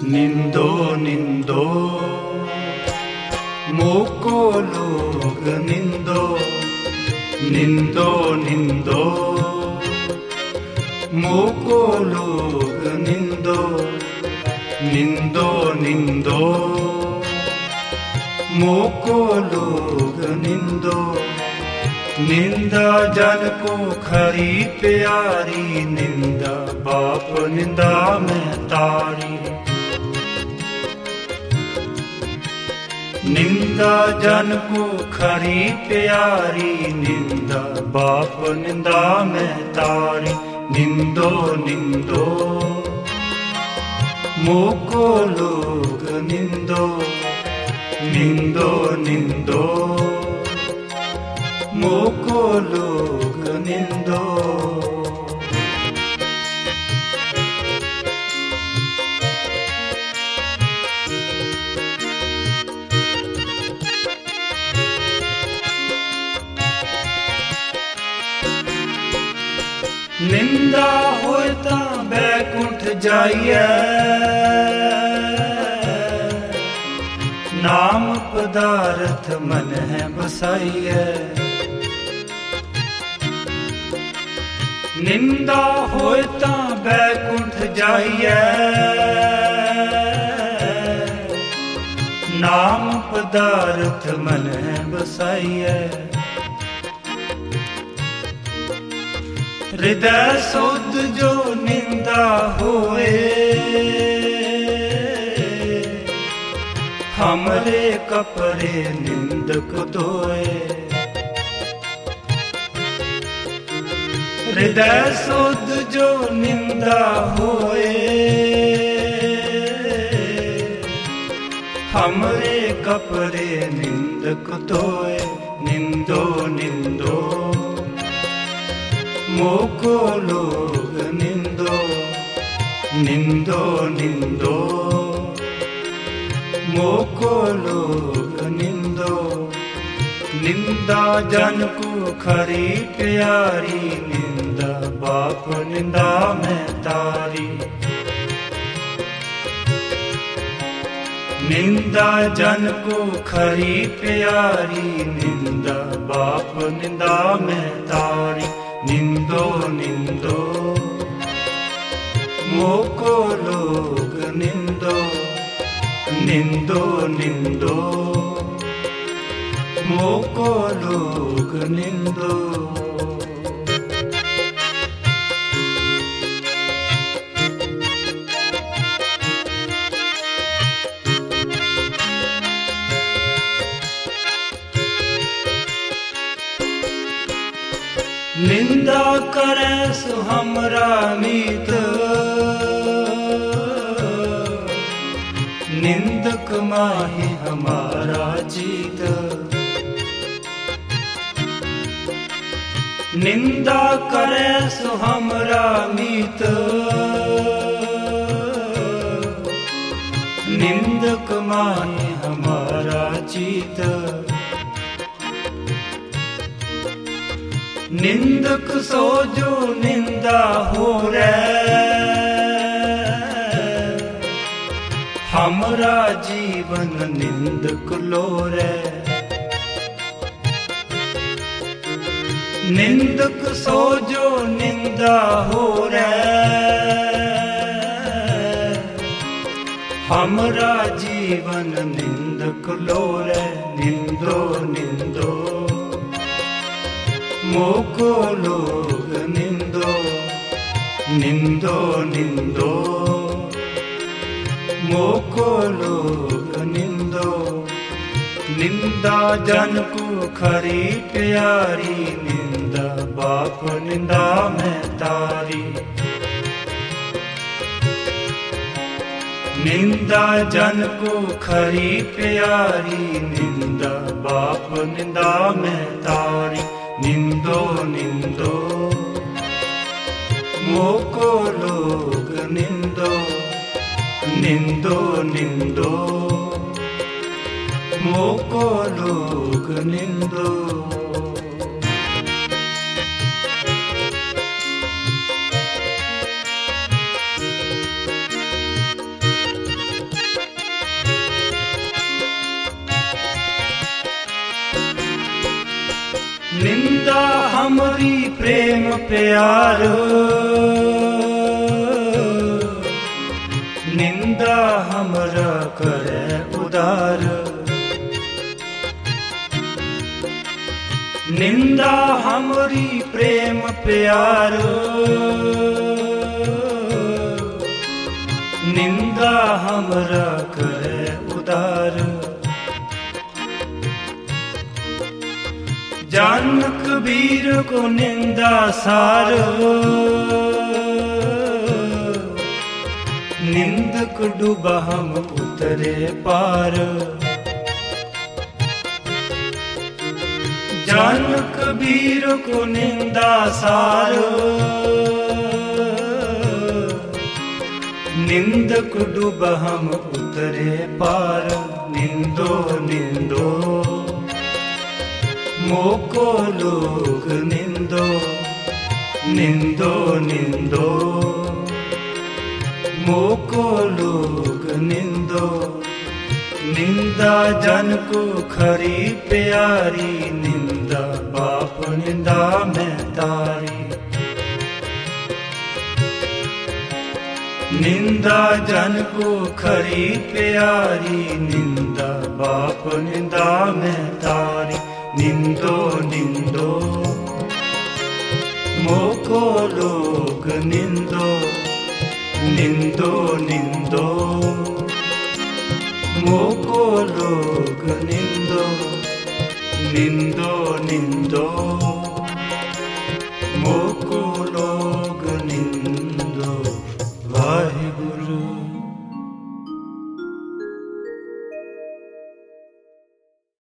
निंदो निंदो मोको लोग निंदो निंदो निंदो मोको लोग निंदो निंदो निंदो मोको लोग निंदो निंदा जन को खरी प्यारी निंदा बाप निंदा में तारी निंदा जन को खरी प्यारी निंदा बाप निंदा में तारी निंदो निंदो मोको लोग निंदो निंदो निंदो मोको लोग निंदो निंदा होए ता बैकुंठ जाइए नाम पदार्थ मन है बसाइए निंदा होए ता बैकुंठ जाइए नाम पदार्थ मन है बसाइए हृदय शुद्ध जो निंदा होए हमरे कपड़े निंदक धोए हृदय शुद्ध जो निंदा होए हमरे कपड़े निंदक धोए निंदो निंदो मोको लोग निंदो निंदो निंदो मोको लोग निंदो निंदा जन को खरी प्यारी निंदा बाप निंदा में तारी निंदा जन को खरी प्यारी निंदा बाप निंदा में तारी निंदो निंदो मोको लोग निंदो निंदो निंदो मोको लोग निंदो निंदा करे सो हमरा मीत निंदक माही हमारा जीत निंदा करे सो हमरा मीत निंदक माही हमारा जीत निंदक सो जो निंदा हो रे हमरा जीवन निंदक लो रे निंदक सो जो निंदा हो रे हमरा जीवन निंदक लो रे निंदो निंदो मोको लोग निंदो निंदो निंदो मोको लोग निंदो निंदा जन को खरी प्यारी निंदा बाप निंदा में तारी निंदा जन को खरी प्यारी निंदा बाप निंदा में तारी निंदो निंदो मोको लोग निंदो निंदो निंदो मोको लोग निंदो निंदा हमरी प्रेम प्यार, निंदा हमरा करे उदार। निंदा हमरी प्रेम प्यार, निंदा हमरा करे उदार। जान कबीर को निंदा सार, निंदक डूबा हम उतरे पार। जान कबीर को निंदा सार, निंदक डूबा हम उतरे पार। निंदो निंदो मोको लोग निंदो, निंदो निंदो मोको लोग निंदो। निंदा जन को खरी प्यारी, निंदा बाप निंदा में तारी। निंदा जन को खरी प्यारी, निंदा बाप निंदा में तारी। निंदो निंदो मोको लोग निंदो, निंदो निंदो मोको लोग निंदो, निंदो निंदो मोको लोग निंदो। वाहिगुरु।